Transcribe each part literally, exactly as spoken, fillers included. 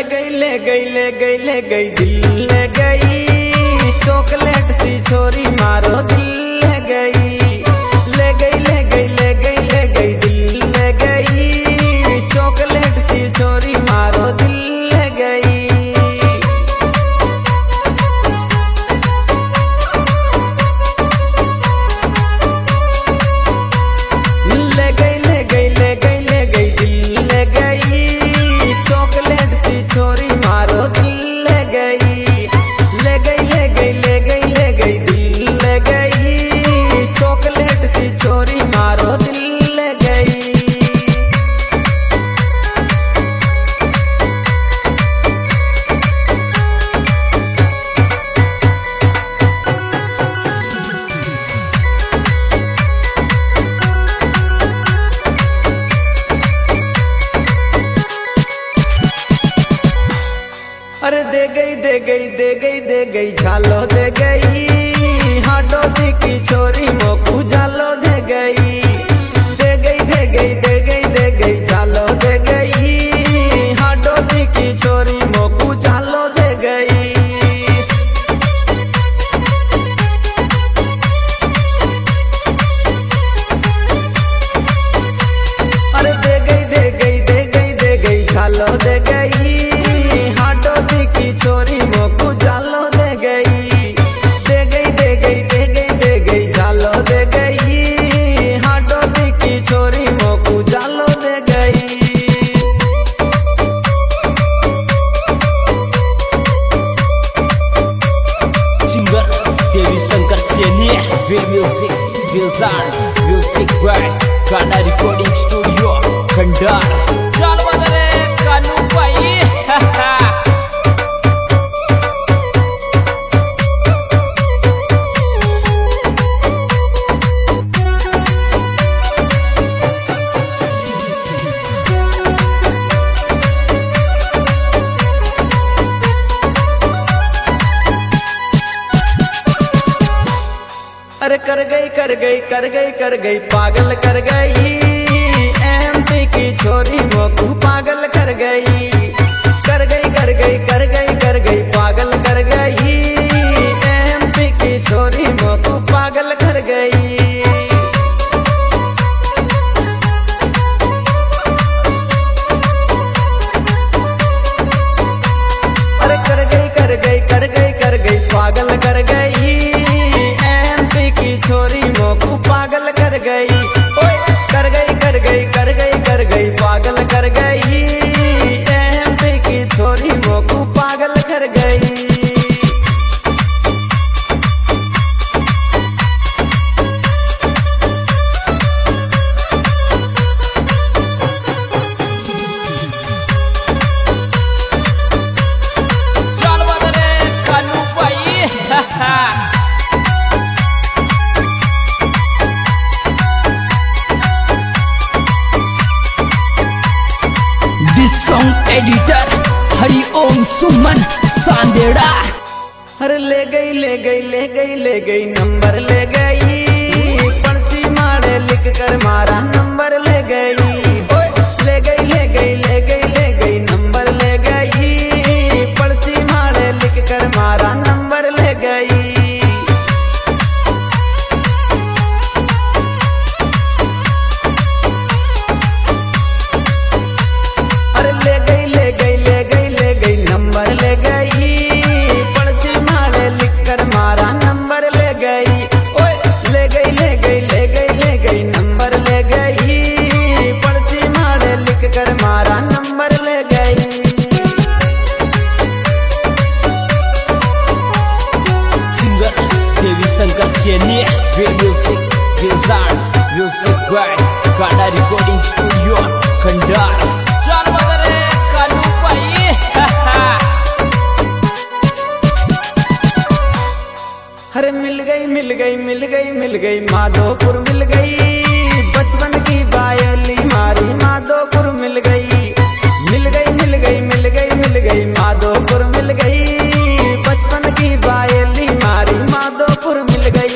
गई ले गई ले गई ले गई दिल ले गई, चॉकलेट सी छोरी मारो दिल ले गई। ले गई ले गई ले गई ले गई दिल ले गई, चॉकलेट सी छोरी मारो दिल ले गई। ले गई ले गई ले गई ले गई दिल ले गई, चॉकलेट सी छोरी मारो दिल ले गई। ले गई ले गई ले गई ले गई दिल ले गई, चॉकलेट सी छोरी मारो दिल ले गई। अरे दे गई दे गई दे गई दे गई झालो दे गई, हाडो दी की छोरी मोकू झालो दे गई। दे गई दे गई दे गई दे गई झालो दे गई, हाडो दी की छोरी मोकू झालो दे गई। अरे दे गई दे गई दे गई दे गई झालो दे गई, की छोरी मोकू झालो दे गई। दे गई दे गई दे गई दे गई झालो दे गई, हाडो दी की छोरी मोकू झालो दे गई। Singer Devi Shankar Saini, will music Wilson music by Kana recording studio Khandar. चल बदले कानू भाई अरे कर गई कर गई कर गई कर गई पागल कर गई, एमपी की छोरी मोकू पागल कर गई। कर गई कर गई कर गई कर गई पागल कर गई, एमपी की छोरी मोकू पागल कर गई। अरे कर गई कर गई कर गई कर गई पागल कर गई, की छोरी मोकू पागल कर गई। ओए कर गई कर गई कर गई कर गई पागल कर गई, एमपी की छोरी मोकू पागल कर गई। चल बदले कानू भाई सॉन्ग एडिटर हरिओम सुमन सांदेड़ा। अरे ले गई ले गई ले गई ले गई नंबर ले गई, पर्ची मारे लिख कर मारा नंबर ले गई। ले गई ले गई ले गई ले गई नंबर ले गई, पर्ची मारे लिख कर मारा नंबर ले गई। ले गई ले गई ले गई ले गई नंबर ले गई, पर्ची मारे लिख कर मारा नंबर ले गई। ओए ले गई ले गई ले गई ले गई नंबर ले गई, पर्ची मारे लिख कर मारा नंबर ले गई। Singer Devi Shankar Saini, will music Wilson music by Kana recording studio Khandar. चल बदले कानू भाई अरे मिल गई मिल गई मिल गई मिल गई माधोपुर मिल गई, बचपन की बायली मारी माधोपुर मिल गई। मिल गई मिल गई मिल गई मिल गई माधोपुर मिल गई, बचपन की बायली मारी माधोपुर मिल गई।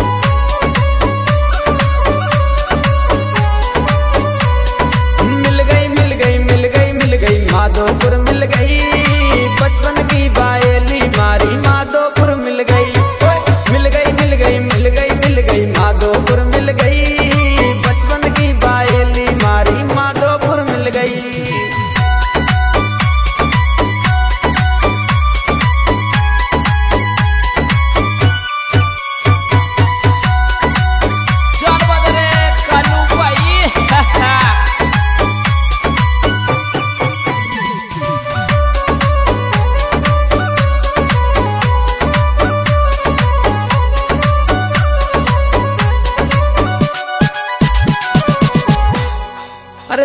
मिल गई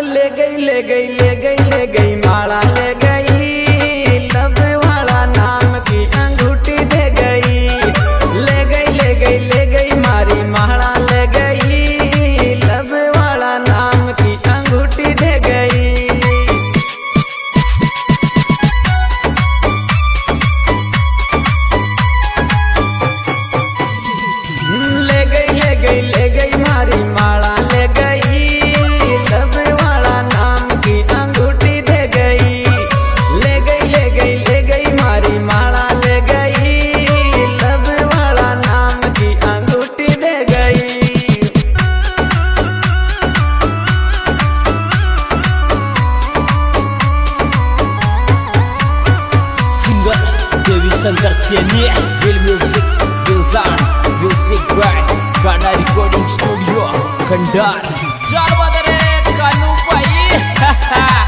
अरे ले गई ले गई ले गई ले गई माला ले गई, लब वाला नाम की अंगूठी दे गई। ले गई ले गई ले गई मारी माला ले गई, लब वाला नाम की अंगूठी दे गई। ले गई ले गई ले गई मारी माला ले गई, लब वाला नाम की अंगूठी दे गई। ले गई ले गई ले गई मारी माला ले गई, लब वाला नाम की अंगूठी दे गई। Singer Devi Shankar Saini, will music Wilson music by Gana recording studio Khandar. चल बदरे कानू भाई।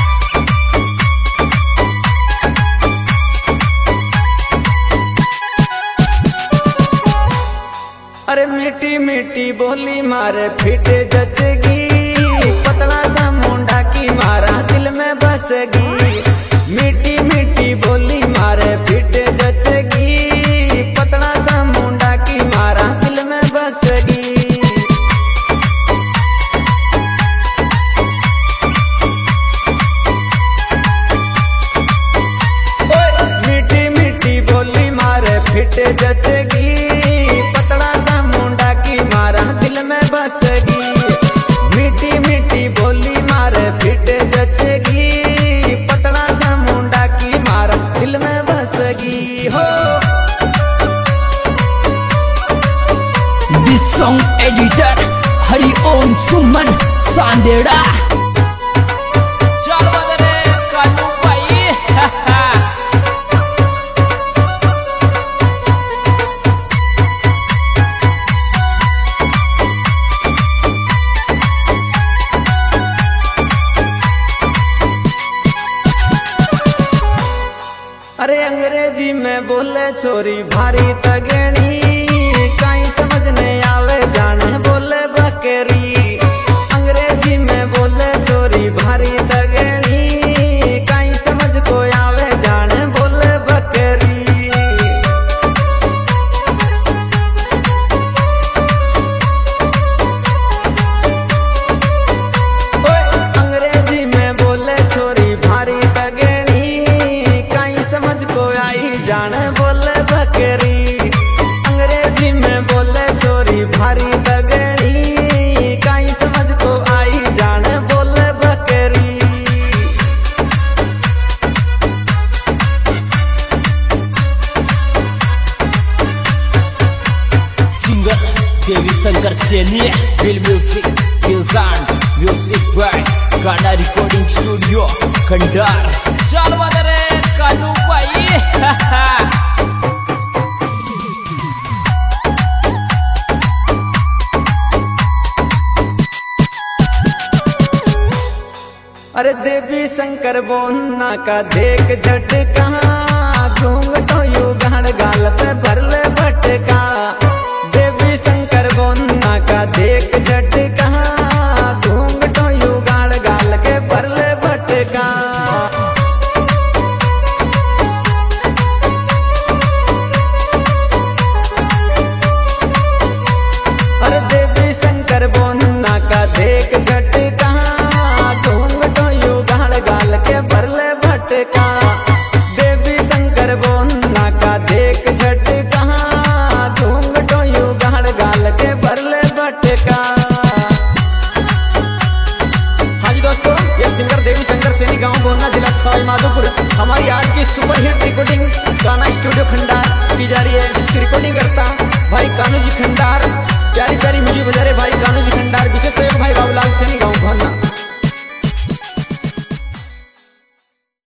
अरे मीठी मीठी बोली मारे फिटे जचगी, पतला सा मुंडा की मारा दिल में बसगी। मीठी मीठी बोली मारे फिटे जचगी, पतला सा मुंडा की मारा दिल में बसगी। मीठी मीठी बोली मारे फिटे जचगी, पतला सा मुंडा की मारा दिल में बसगी। मीठी मीठी बोली मारे फिटे जचगी, पतला सा मुंडा की मारा दिल में बसगी हो। This song editor Hari Om Suman Sandera. चल बदरे कानू भाई। अरे अंग्रेजी में बोले छोरी भारी तगड़ी, काई समझ नहीं आवे जाने बोले बकरी। अंग्रेजी में बोले छोरी भारी तगड़ी, काई समझ को आवे जाने बोले बकरी। अंग्रेजी में बोले छोरी भारी तगड़ी, काई समझ को आई जाने बोले बकरी। अंग्रेजी में बोले छोरी भारी तगड़ी, काई समझ को आई जाने बोले बकरी। Singer Devi Shankar Saini, will music Wilson music by Gana recording studio Khandar. चल बदरे कानू भाई। अरे देवी शंकर बोन्ना का देख झटका, घूंघटो यू गाड़ गाल पे भरले भटका। देवी शंकर बोन्ना का देख झटका, घूंघटो यू गाड़ गाल के भरले भटका। अरे देवी शंकर बोन्ना का देख झटका, घूंघटो यू गाड़ गाल के भरले भटका। देवी शंकर बोन्ना का देख झटका, घूंघटो यू गाड़ गाल के भरले भटका। हाँ जी दोस्तों, ये सिंगर देवी शंकर सैनी, गांव बोन्ना, जिला सवाई माधोपुर। हमारी आज की superhit recording Gana studio Khandar की जा रही है, जिसकी रिकॉर्डिंग करता भाई कानू जी खंडार।